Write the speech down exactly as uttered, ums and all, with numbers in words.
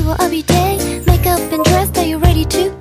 shower every day. Makeup and dress, are you ready to